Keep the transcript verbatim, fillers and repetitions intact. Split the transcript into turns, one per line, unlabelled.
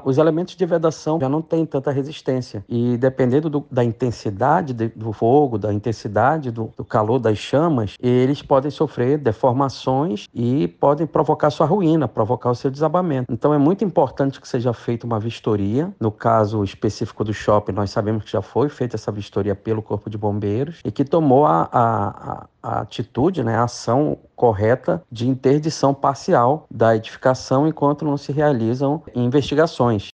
os elementos de vedação já não têm tanta resistência e dependendo do, da intensidade de, do fogo, da intensidade do, do calor das chamas, eles podem sofrer deformações e podem provocar sua ruína, provocar o seu desabamento. Então é muito importante que seja feita uma vistoria. No caso específico do shopping, nós sabemos que já foi feita essa vistoria pelo Corpo de Bombeiros e que tomou a, a, a atitude, né, a ação correta de interdição parcial da edificação enquanto não se realizam investigações.